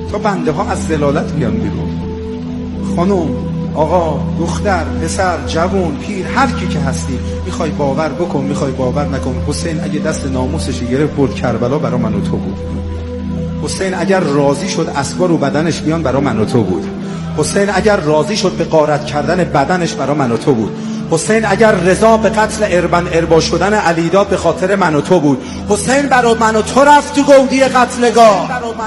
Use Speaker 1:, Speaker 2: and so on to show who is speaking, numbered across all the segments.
Speaker 1: تا بنده ها از ذلالت بیان بیرون. خانم، آقا، دختر، پسر، جوان، پیر، هر کی که هستی، میخوای باور بکن، میخوای باور نکن، حسین اگه دست ناموسش گرفت برد کربلا، برا من و تو بود. حسین اگر راضی شد اسبا رو بدنش بیان، برا من و تو بود. حسین اگر راضی شد به غارت کردن بدنش، برا من و تو بود. حسین اگر رضا به قتل اربا شدن علی داد، به خاطر من و تو بود. حسین برا من و تو رفت تو گودی قتلگاه.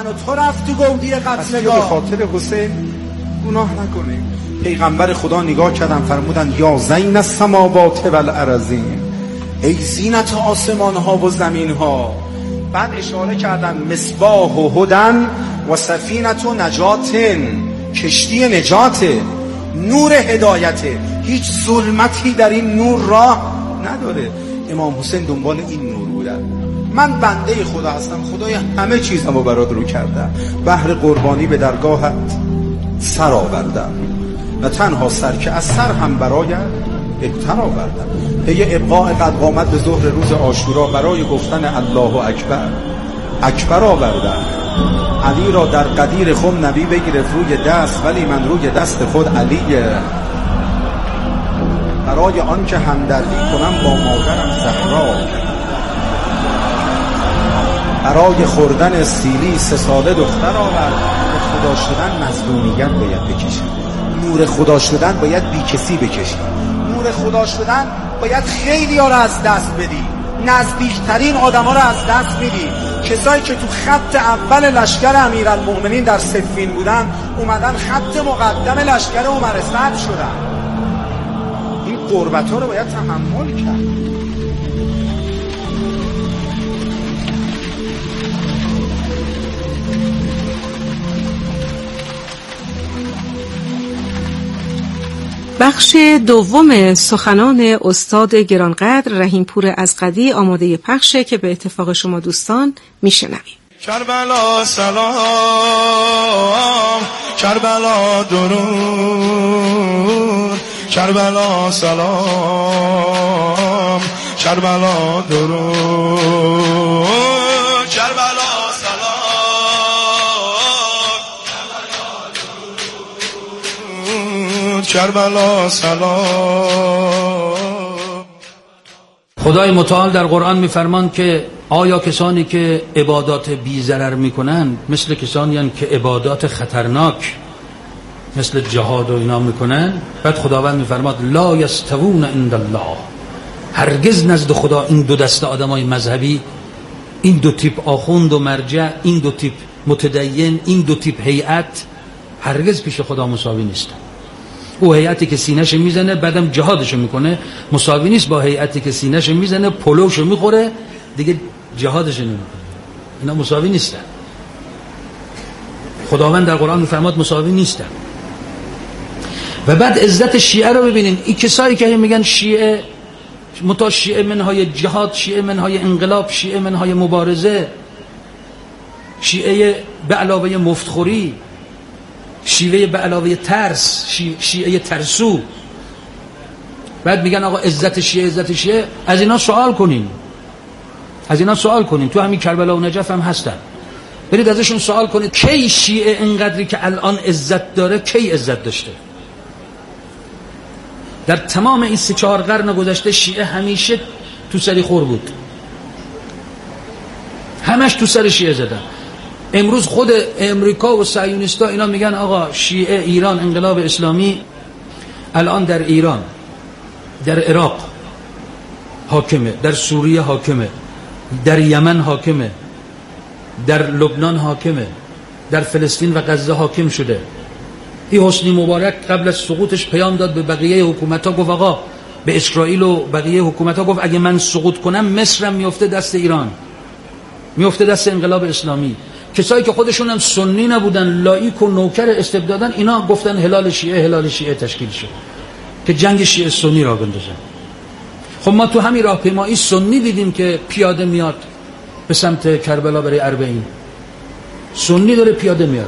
Speaker 1: به خاطر حسین گناه نکنیم. پیغمبر خدا نگاه کردن فرمودن یا زین السماوات والارضین، ای زینت آسمان ها و زمین ها. بعد اشاره کردن مصباح و هدن و سفینت و نجاتن، کشتی نجاته، نور هدایته، هیچ ظلمتی در این نور راه نداره. امام حسین دنبال این نور بودن. من بنده خدا هستم، خدای همه چیزمو برات رو کردم، بهر قربانی به درگاهت سر آوردم، نه تنها سر که از سر هم برایت بهتر آوردم. پی ابقاء قد قامت به ظهر روز عاشورا، برای گفتن الله اکبر آوردم. علی را در قدیر خم نبی بگرفت روی دست، ولی من روی دست خود علیه. برای آن که همدردی کنم با مادرم زهرا، برای خوردن سیلی 3 ساله دختر آورد. خدا شدن مظلومیت باید بکشید. نور خدا شدن باید بی کسی بکشید. نور خدا شدن باید خیلی ها را از دست بدی. نزدیکترین آدم ها را از دست بدی. کسایی که تو خط اول لشکر امیرالمؤمنین در صفین بودن، اومدن خط مقدم لشکر عمر سعد شدن. این قربت ها رو باید تحمل کرد.
Speaker 2: بخش دوم سخنان استاد گرانقدر رحیمپور ازغدی آماده پخشه که به اتفاق شما دوستان میشنویم.
Speaker 3: کربلا سلام، کربلا درود، کربلا سلام، کربلا درود، کربلا کربلا سلام.
Speaker 4: خدای متعال در قرآن میفرمان که آیا کسانی که عبادات بی ضرر میکنن مثل کسانی هستند که عبادات خطرناک مثل جهاد و اینا میکنن؟ بعد خداوند میفرماد لا یستوون عند الله، هرگز نزد خدا این دو دسته آدمای مذهبی، این دو تیپ آخوند و مرجع، این دو تیپ متدین، این دو تیپ هیئت، هرگز پیش خدا مساوی نیستن. او هیئتی که سینه‌ش میزنه بعدم جهادش میکنه مساوی نیست با هیئتی که سینه‌ش میزنه پلوش میخوره دیگه جهادش نمیکنه. اینا مساوی نیستن. خداوند در قرآن میفرماد مساوی نیستن. و بعد عزت شیعه رو ببینین. این کسایی که میگن شیعه شیعه منهای جهاد، شیعه منهای انقلاب، شیعه منهای مبارزه، شیعه به علاوه مفتخوری، شیعه به علاوه ترس، شیعه ترسو، بعد میگن آقا عزت شیعه، عزت شیعه. از اینا سوال کنین، از اینا سوال کنین. تو همین کربلا و نجف هم هستن. برید ازشون سوال کنید کی شیعه اینقدری که الان عزت داره کی عزت داشته؟ در تمام این 3-4 قرن گذشته شیعه همیشه تو سری خور بود، همش تو سر شیعه زدن. امروز خود امریکا و صهیونیستا اینا میگن آقا شیعه ایران انقلاب اسلامی الان در ایران، در عراق حاکمه، در سوریه حاکمه، در یمن حاکمه، در لبنان حاکمه، در فلسطین و غزه حاکم شده. این حسنی مبارک قبل از سقوطش پیام داد به بقیه حکومت‌ها، گفت آقا به اسرائیل و بقیه حکومت‌ها گفت اگه من سقوط کنم مصرم میفته دست ایران، میفته دست انقلاب اسلامی. کسایی که خودشون هم سنی نبودن، لایک و نوکر استبدادن، اینا گفتن هلال شیعه تشکیل شد که جنگ شیعه سنی را بندازن. خب ما تو همین راهپیمایی سنی دیدیم که پیاده میاد به سمت کربلا برای اربعین، سنی داره پیاده میاد.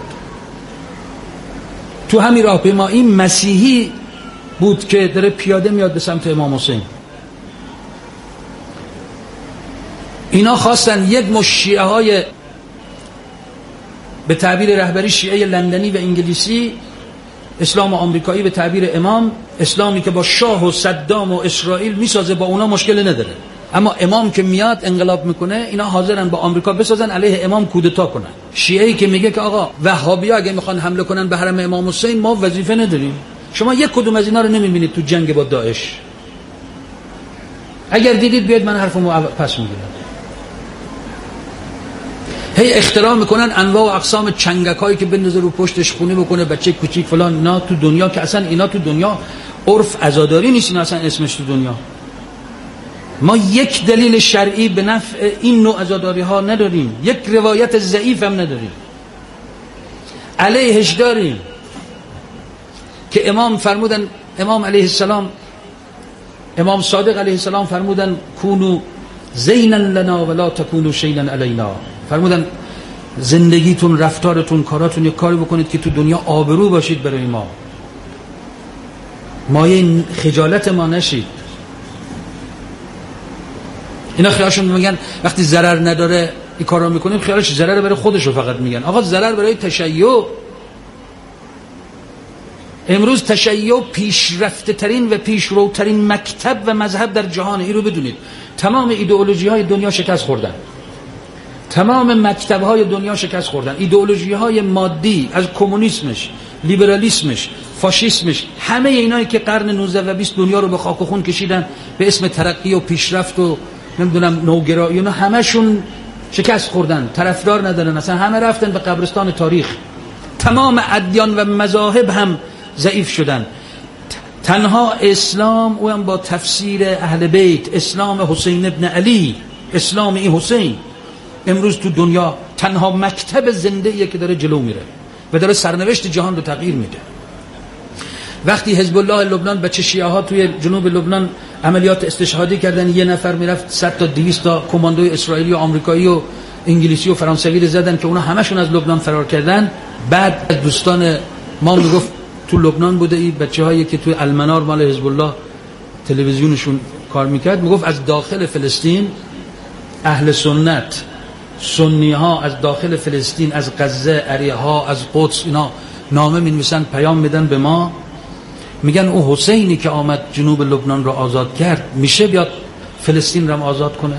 Speaker 4: تو همین راهپیمایی مسیحی بود که داره پیاده میاد به سمت امام حسین. اینا خواستن یک مش شیعه های به تعبیر رهبری شیعه لندنی و انگلیسی، اسلام آمریکایی به تعبیر امام، اسلامی که با شاه و صدام و اسرائیل میسازه با اونا مشکل نداره، اما امام که میاد انقلاب میکنه اینا حاضرن با آمریکا بسازن علیه امام کودتا کنن. شیعه‌ای که میگه که آقا وهابی‌ها اگه میخوان حمله کنن به حرم امام حسین ما وظیفه نداریم. شما یک کدوم از اینا رو نمیبینید تو جنگ با داعش. اگر دیدید بیاید من حرفمو پس میگیرم. هی اختراع میکنن انواع و اقسام چنگکایی که بندازه رو پشتش خونه بکنه بچه کوچیک فلان. اینا تو دنیا که اصلا اینا تو دنیا عرف عزاداری نیست، اینا اصلا اسمش تو دنیا. ما یک دلیل شرعی به نفع این نوع عزاداری ها نداریم، یک روایت ضعیف هم نداریم. علیهش داریم که امام فرمودن، امام علیه السلام، امام صادق علیه السلام فرمودن کونو زینا لنا ولا تکونو شیئا علینا. فرمودن زندگیتون، رفتارتون، کاراتون یک کاری بکنید که تو دنیا آبرو باشید برای ما، مایه خجالت ما نشید. اینا خیالشون میگن وقتی ضرر نداره این کارو میکنیم، خیالش ضرر برای خودشو فقط میگن. آقا ضرر برای تشیع. امروز تشیع پیشرفته ترین و پیشروترین مکتب و مذهب در جهان. این رو بدونید. تمام ایدئولوژی های دنیا شکست خوردن، تمام مکتب های دنیا شکست خوردن. ایدئولوژی های مادی، از کمونیسمش، لیبرالیسمش، فاشیسمش، همه اینایی که قرن 19 و 20 دنیا رو به خاک و خون کشیدن به اسم ترقی و پیشرفت و نمیدونم نوگرایی، اینا همشون شکست خوردن، طرفدار ندارن، اصلا همه رفتن به قبرستان تاریخ. تمام ادیان و مذاهب هم ضعیف شدن. تنها اسلام، او هم با تفسیر اهل بیت، اسلام حسین ابن علی، اسلام این حسین، امروز تو دنیا تنها مکتب زنده‌ایه که داره جلو میره و داره سرنوشت جهان رو تغییر میده. وقتی حزب الله لبنان بچه شیعه ها توی جنوب لبنان عملیات استشهادی کردن، یه نفر میرفت 100 تا 200 تا کماندوی اسرائیلی و آمریکایی و انگلیسی و فرانسوی رو زدن که اونا همشون از لبنان فرار کردن. بعد دوستان ما میگفت تو لبنان بوده، این بچه‌هایی که توی المنار مال حزب الله تلویزیونشون کار میکرد، میگفت از داخل فلسطین اهل سنت، سنی ها از داخل فلسطین، از غزه، اریحا، از قدس، اینا نامه می‌نویسن، پیام میدن به ما، میگن او حسینی که آمد جنوب لبنان رو آزاد کرد میشه بیاد فلسطین رو آزاد کنه.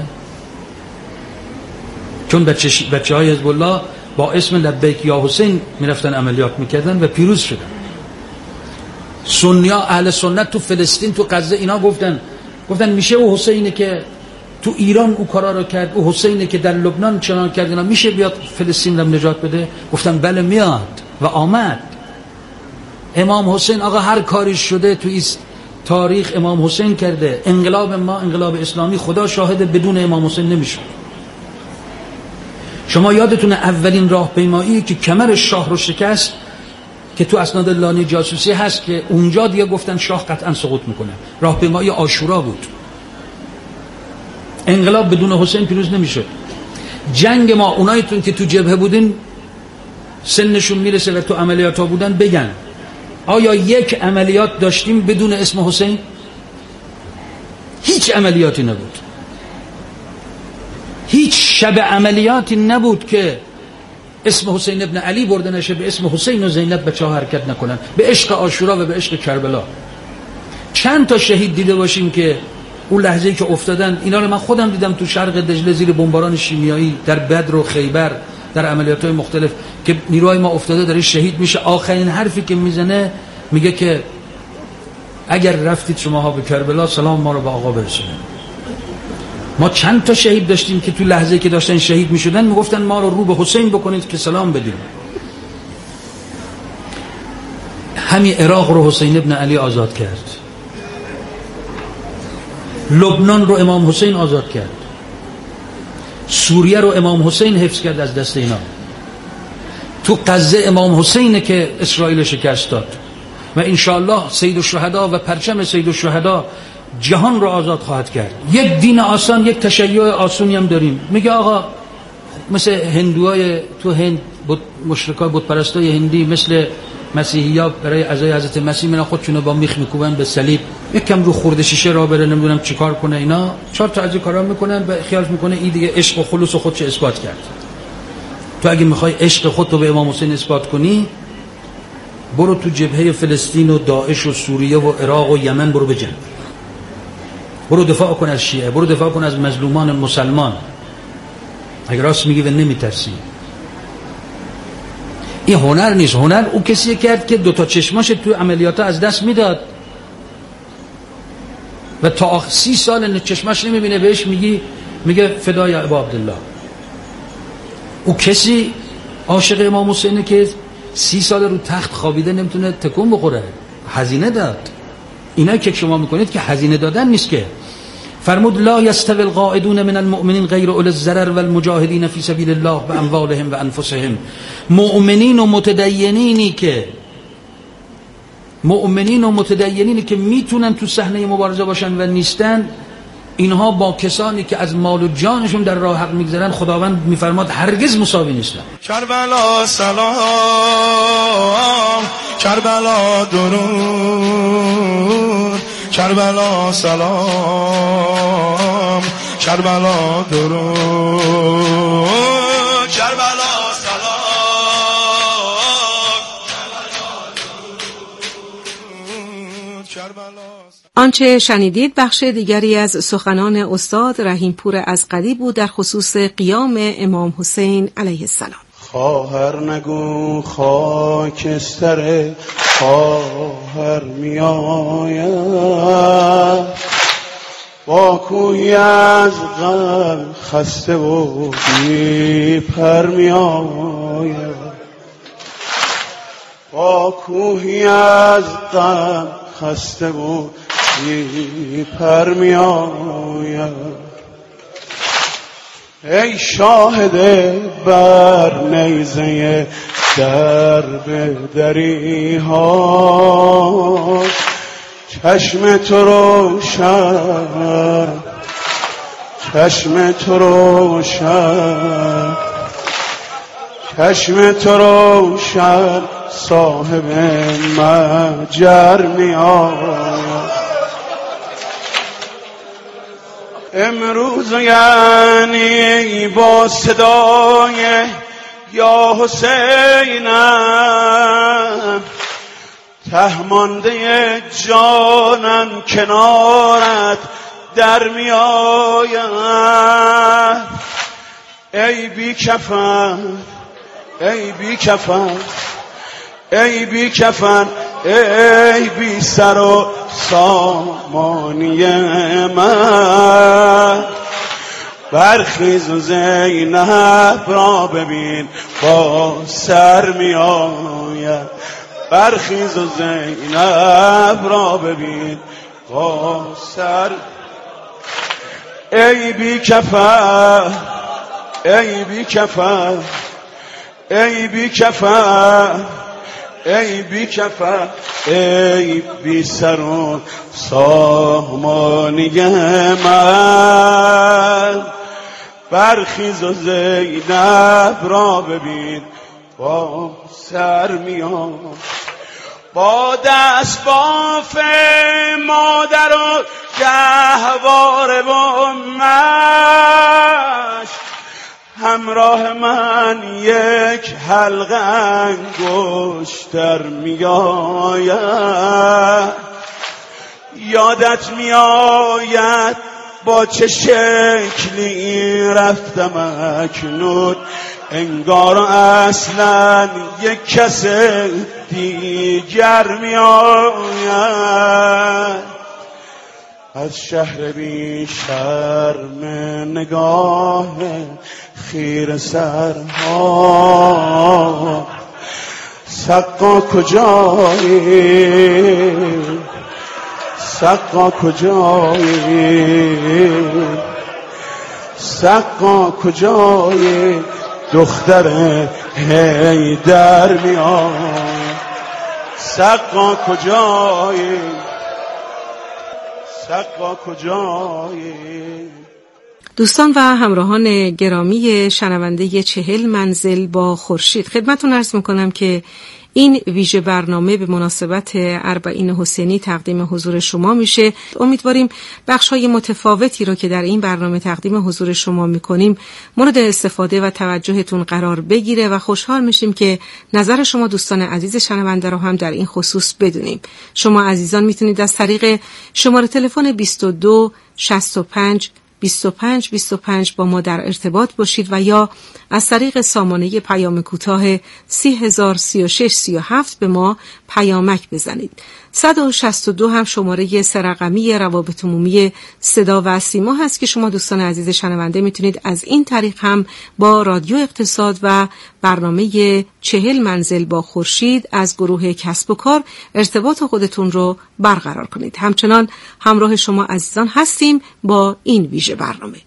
Speaker 4: چون بچه‌های حزب الله با اسم لبیک یا حسین میرفتن عملیات میکردن و پیروز شدن. سنی‌ها، اهل سنت تو فلسطین، تو غزه، اینا گفتن میشه او حسینی که تو ایران او کارا رو کرد، او حسینی که در لبنان چنان کرد، اینا میشه بیاد فلسطین رو نجات بده؟ گفتن بله میاد و آمد. امام حسین آقا هر کاری شده تو این تاریخ امام حسین کرده. انقلاب ما، انقلاب اسلامی، خدا شاهد بدون امام حسین نمیشه. شما یادتونه اولین راهپیمایی که کمر شاه رو شکست که تو اسناد لانی جاسوسی هست که اونجا دیگه گفتن شاه قطعا سقوط میکنه، راهپیمایی عاشورا بود. انقلاب بدون حسین پیروز نمیشه. جنگ ما، اونایتون که تو جبهه بودین سنشون میرسه و تو عملیات ها بودن بگن آیا یک عملیات داشتیم بدون اسم حسین؟ هیچ عملیاتی نبود. هیچ شب عملیاتی نبود که اسم حسین ابن علی برده نشه، به اسم حسین و زینب بچه ها حرکت نکنن، به عشق عاشورا و به عشق کربلا. چند تا شهید دیده باشیم که اون لحظه‌ای که افتادن، اینا رو من خودم دیدم تو شرق دجله زیر بمباران شیمیایی در بدر و خیبر، در عملیات‌های مختلف که نیروهای ما افتاده داره شهید میشه. آخرین حرفی که میزنه میگه که اگر رفتید شماها به کربلا سلام ما رو به آقا برسونید. ما چند تا شهید داشتیم که تو لحظه‌ای که داشتن شهید میشدن میگفتن ما رو به حسین بکنید که سلام بدیم. همین عراق رو حسین ابن علی آزاد کرد، لبنان رو امام حسین آزاد کرد، سوریه رو امام حسین حفظ کرد از دست اینا. تو غزه امام حسینه که اسرائیل شکست داد و انشاءالله سید الشهدا و پرچم سید الشهدا جهان رو آزاد خواهد کرد. یک دین آسان، یک تشیع آسونی هم داریم. میگه آقا مثل هندوهای تو هند، مشرکای بت پرستای هندی، مثل مسیحی‌ها برای عزای حضرت مسیح میرن خودشونو با میخ میکوبن به صلیب، یکم رو خورده شیشه را بره نمیدونم چیکار کنه، اینا 4 تا از این کارا میکنن و خیال میکنه این دیگه عشق و خلوص و خودش اثبات کرد. تو اگه میخوای عشق خودتو به امام حسین اثبات کنی، برو تو جبهه فلسطین و داعش و سوریه و عراق و یمن برو بجنگ، برو دفاع کن از شیعه، برو دفاع کن از مظلومان مسلمان. اگه راست میگی و نمیترسی. این هنر نیست. هنر او کسی کرد که دوتا چشماش تو عملیات از دست میداد و تا 30 سال چشماش نمیبینه، بهش میگه فدای ابا عبدالله. او کسی عاشق امام حسینه که 30 سال رو تخت خوابیده نمیتونه تکون بخوره، هزینه داد. اینا که شما میکنید که هزینه دادن نیست که. فرمود لا یستوی القاعدون من المؤمنین غیر اولی الضرر والمجاهدین فی سبیل الله باموالهم و انفسهم. مؤمنین و متدینینی که میتونن تو صحنه مبارزه باشن و نیستن، اینها با کسانی که از مال و جانشون در راه حق میگذرن خداوند میفرماد هرگز مساوی نیستن.
Speaker 3: کربلا سلام، کربلا درود، کربلا سلام، کربلا درود، کربلا سلام، کربلا.
Speaker 2: آنچه شنیدید بخش دیگری از سخنان استاد رحیمپور ازغدی بود در خصوص قیام امام حسین علیه السلام.
Speaker 1: خواهر نگو خاکستر خواهر می آید، با کوهی از غم خسته و بی پر می آید، با کوهی از غم خسته و بی پر می آید. ای شاهد بر نیزه درب دری ها، چشم تو روشن، چشم تو روشن، چشم تو روشن، صاحب مجر می آید. امروز یعنی با صدای یا حسینم، تهمانده جانم کنارت در می آید. ای بی کفن، ای بی کفن، ای بی کفن، ای بی سر و سامانی من، برخیز و زینب را ببین با سر می آید، برخیز و زینب را ببین با سر. ای بی کفن، ای بی کفن، ای بی کفن، ای بی کفن، ای بی سر و سامانی من، برخیز و زینب را ببین با سر میان. با دست باف مادر و گهواره و مش، همراه من یک حلقه انگشتر می آید. یادت می آید با چه شکلی رفتم اکنون، انگار اصلا یک کس دیگر می آید. از شهر بی شرم نگاه خیر سرها، سقا کجایی، سقا کجایی، سقا کجایی، دختر حیدر میاد. سقا کجایی، سقا کجایی.
Speaker 2: دوستان و همراهان گرامی شنونده 40 منزل با خورشید، خدمتتون عرض میکنم که این ویژه برنامه به مناسبت اربعین حسینی تقدیم حضور شما میشه. امیدواریم بخش‌های متفاوتی رو که در این برنامه تقدیم حضور شما میکنیم مورد استفاده و توجهتون قرار بگیره و خوشحال میشیم که نظر شما دوستان عزیز شنونده رو هم در این خصوص بدونیم. شما عزیزان میتونید از طریق شماره تلفن 22 65 25 25 با ما در ارتباط باشید و یا از طریق سامانه پیام کوتاه 3036 37 به ما پیامک بزنید. 162 هم شماره سه‌رقمی روابط عمومی صدا و سیما هست که شما دوستان عزیز شنونده میتونید از این طریق هم با رادیو اقتصاد و برنامه 40 منزل با خورشید از گروه کسب و کار ارتباط خودتون رو برقرار کنید. همچنان همراه شما عزیزان هستیم با این ویژه برنامه.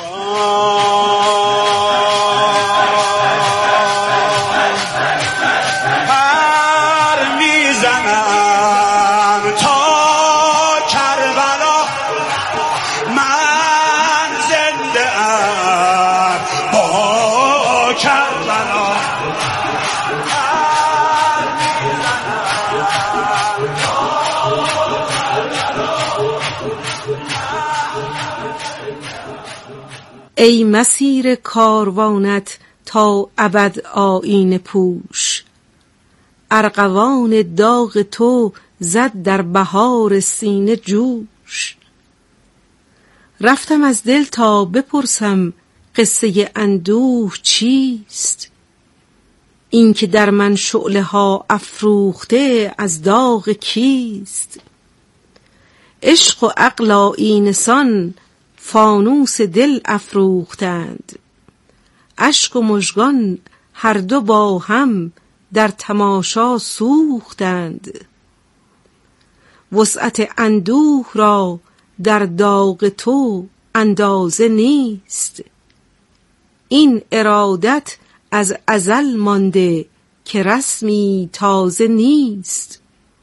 Speaker 2: ای مسیر کاروانت تا ابد آیینه پوش، ارغوان داغ تو زد در بهار سینه جوش. رفتم از دل تا بپرسم قصه اندوه چیست، این که در من شعله ها افروخته از داغ کیست. عشق و عقل آیینه‌سان فانوس دل افروختند، اشک و مژگان هر دو با هم در تماشا سوختند. وسعت اندوه را در داغ تو اندازه نیست، این ارادت از ازل مانده که رسمی تازه نیست.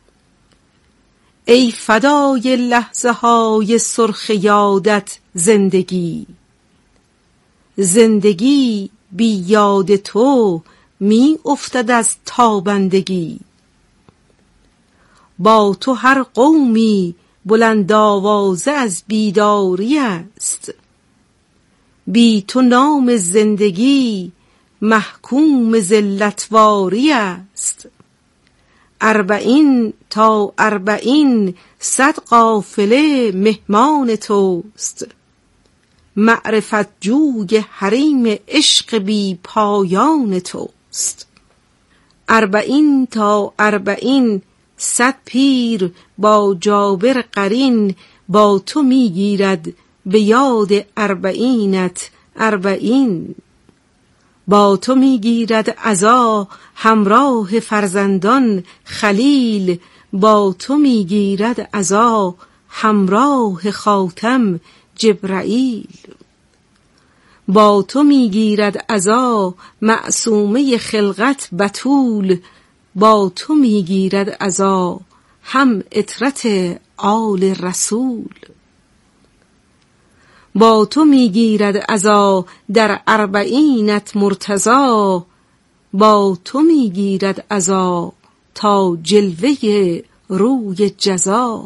Speaker 2: ای فدای لحظه های سرخ یادت زندگی، زندگی بی یاد تو می افتد از تابندگی. با تو هر قومی بلند آوازه از بیداری است، بی تو نام زندگی محکوم ذلتواری است. 40 تا 40 صد قافله مهمان توست، معرفت جوی حریم عشق بی پایان توست. 40 تا 40 صد پیر با جابر قرین، با تو میگیرد به یاد 40ت 40. با تو میگیرد عزا همراه فرزندان خلیل، با تو میگیرد عزا همراه خاتم جبرائیل. با تو میگیرد عزا معصومه خلقت بتول، با تو میگیرد عزا هم عترت آل رسول. با تو میگیرد عزا در 40ت مرتضی، با تو میگیرد عزا تا جلوه روی جزا.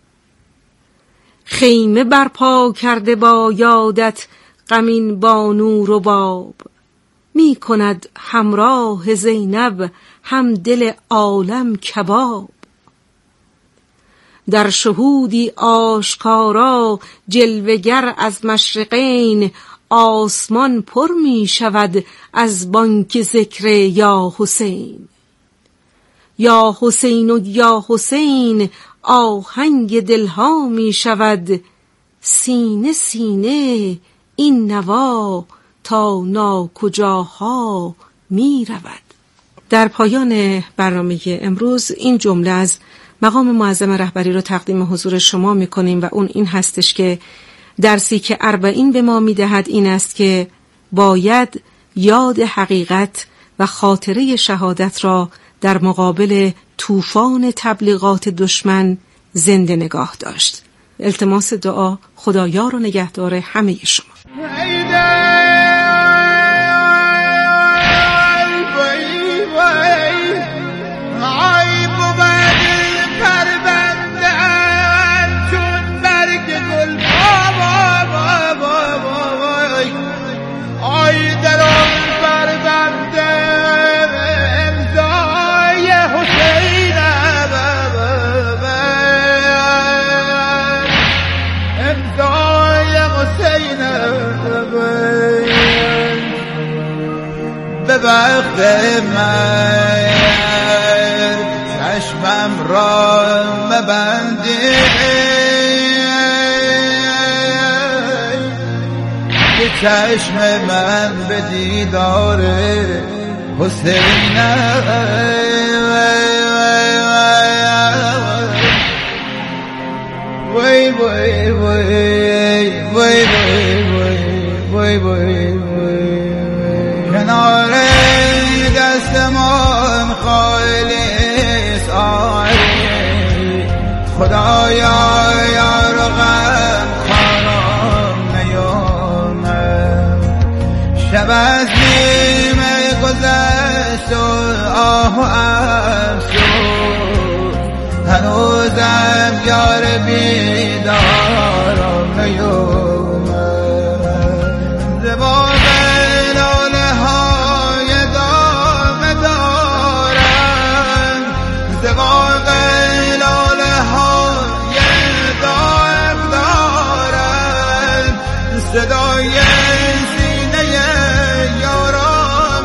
Speaker 2: خیمه برپا کرده با یادت غمین بانو رباب، می کند همراه زینب هم دل عالم کباب. در شهودی آشکارا جلوگر از مشرقین، آسمان پر می شود از بانگ ذکر یا حسین. یا حسین و یا حسین آهنگ دلها می شود، سینه سینه این نوا تا ناکجاها می رود. در پایان برنامه امروز این جمله از مقام معظم رهبری رو تقدیم حضور شما میکنیم و اون این هستش که درسی که 40 به ما میدهد این است که باید یاد حقیقت و خاطره شهادت را در مقابل طوفان تبلیغات دشمن زنده نگاه داشت. التماس دعا خدایار و نگهدار همه شما.
Speaker 5: به وقت من چشمم را مبندی که چشم من به دیدار حسین وای وای وای وای وای وای کنار دستمان خالص آری خدایا یار غم خانم نیامد شب از نیمه گذشت و آه و افسوس هنوزم یار بیدارم نیامد زبان صدای سینه یارم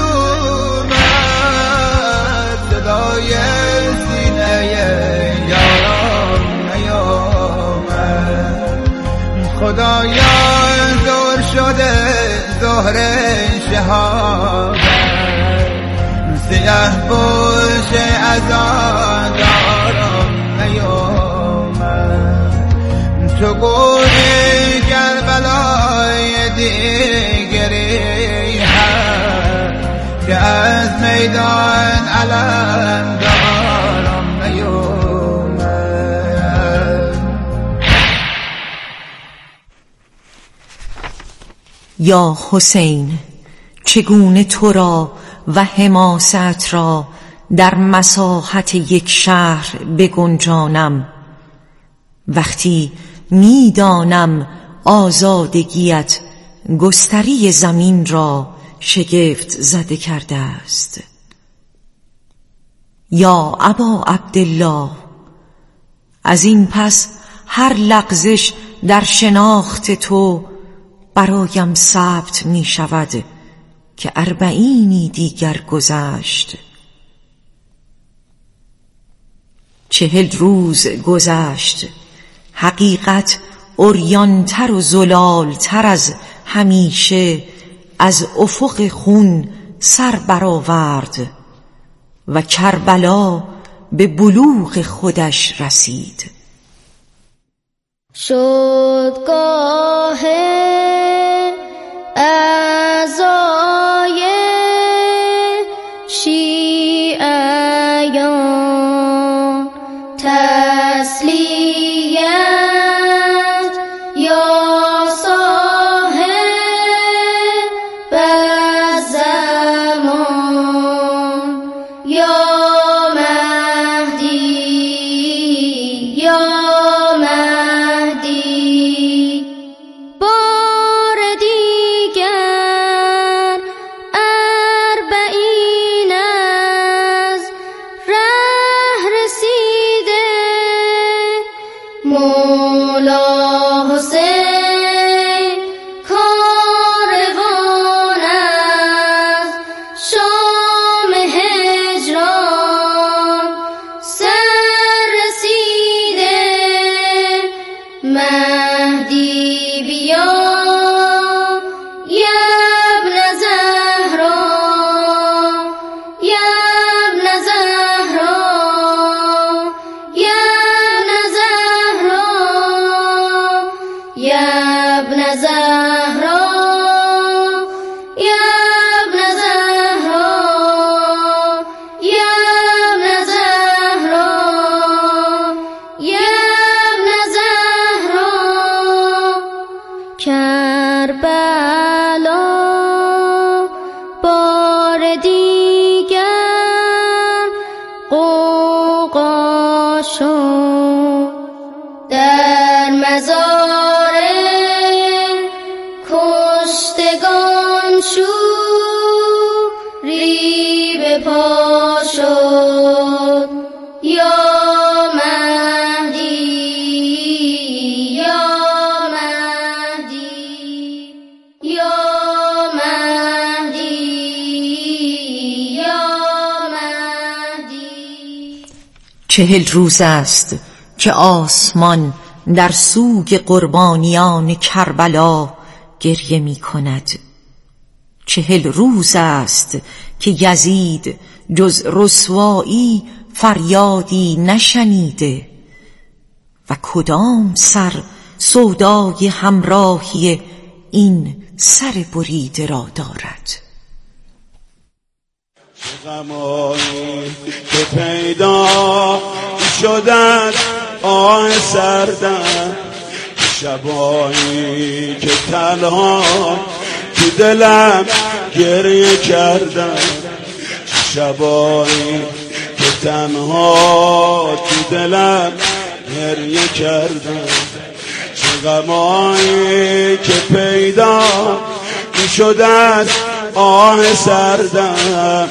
Speaker 5: نیومد صدای سینه یارم نیومد خدایا زور شده ظهر شهابت سیاه پوش عزادارم نیومد تو گوری کربلای دیگری هست که از میدان علم دارم نیومد
Speaker 6: یا حسین چگونه تو را و حماست را در مساحت یک شهر بگنجانم وقتی میدانم آزادگیت گستری زمین را شگفت زده کرده است. یا ابا عبدالله از این پس هر لغزش در شناخت تو برایم ثبت می شود که 40 دیگر گذشت. 40 روز گذشت، حقیقت عریان‌تر و زلال‌تر از همیشه از افق خون سر برآورد و کربلا به بلوغ خودش رسید.
Speaker 7: شد گاه عزای شیعیان تسلیت یا صاحب الزمان یا مهدی یا مهدی بار دیگر 40 از ره رسیده مولا حسین کاروان از شام هجران سر رسیده مهدی بیا یا ابن زهرا یا ابن زهرا یا ابن زهرا یا ابن زهرا یا ابن زهرا یا ابن زهرا یا ابن زهرا کربلا شد در مزار کشتگان شوری به پا شد یا مهدی یا مهدی یا مهدی یا مهدی
Speaker 6: 40 روز است که آسمان در سوگ قربانیان کربلا گریه می کند. 40 روز است که یزید جز رسوایی فریادی نشنیده و کدام سر سودای همراهی این سر بریده را دارد.
Speaker 3: غمایی که پیدا شدن آه سردن، شبایی که تنها تو دلم گریه کردن، شبایی که تنها تو دلم گریه کردن، چه غمایی که پیدا شدن آه سردن،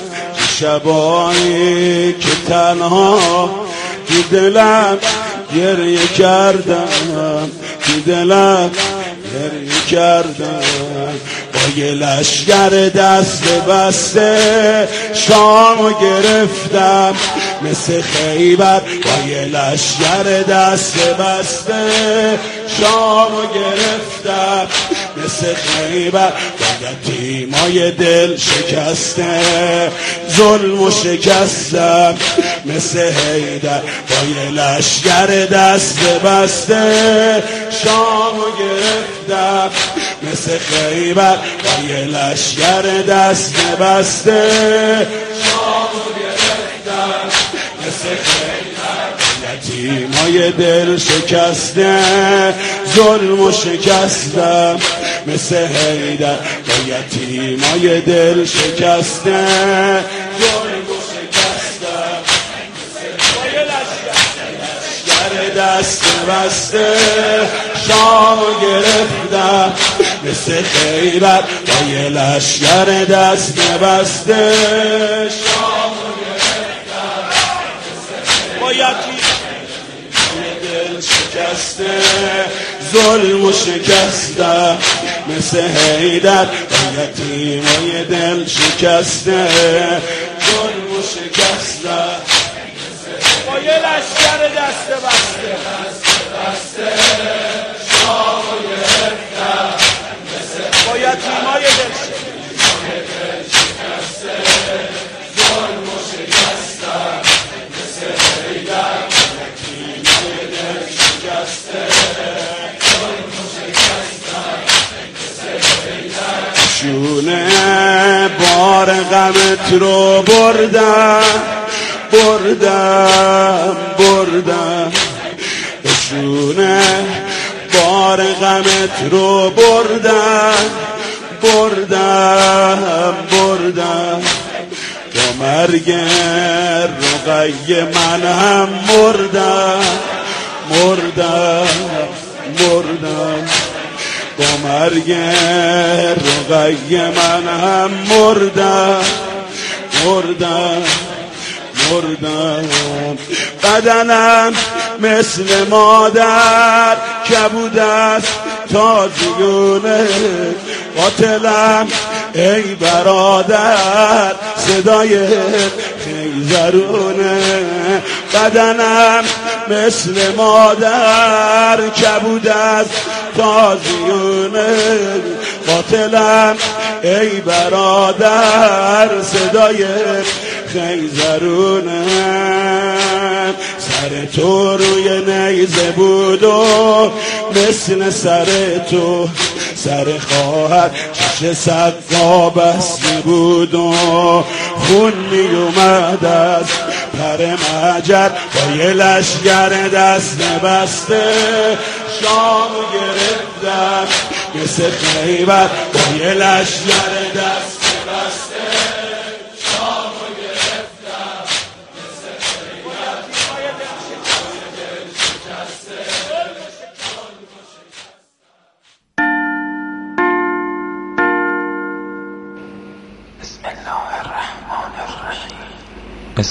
Speaker 3: شبایی که تنها تو دلم گریه کردم، تو دلم گریه کردم. با یه لشگر دست بسته شامو گرفتم مثل خیبر، با یه لشگر دست بسته شامو گرفتم مثل خیبر. با یتیمای دل شکسته ظلم و شکستم مثل حیدر، با یه لشگر دست بسته شامو گرفتم مثل خیبر، با یه لشگر دست بسته شامو گرفتم مثل خیبر. یتیمای دل شکسته ظلم و شکستم مثل حیدر، با یتیمای دل شکسته ظلم و شکستم با یه لشگر دست بسته شامو گرفتم مثل خیبر، با یه لشگر دست بسته شامو گرفتم با یتیمای دل شکسته ظلم و شکستم مثل حیدر، با یتیمای دل شکسته ظلم و شکستم با یه لشگر دست بسته شامو گرفتم با یتیمای دل شکسته ظلم و شکستم مثل حیدر، یتیمای دل شکسته ظلم و شکستم مثل حیدر. شونه بار غمت رو بردم شونه بار غمت رو بردم با مرگ رقیه من هم مردم با مرگ رقیه من هم مردم بدنم مثل مادر کبود است تازیونه، قاتلم ای برادر صدای خیزرونه. بدنم مثل مادر کبود است تازیونه، قاتلم ای برادر صدای خیزرونه. سر تو روی نیزه بود و مثل سر تو سر خواهر چش سقا بسته بود و خون می اومد از پر مجر، با یه لشگر دست بسته شامو گرفتم مثل خیبر، با یه لشگر دست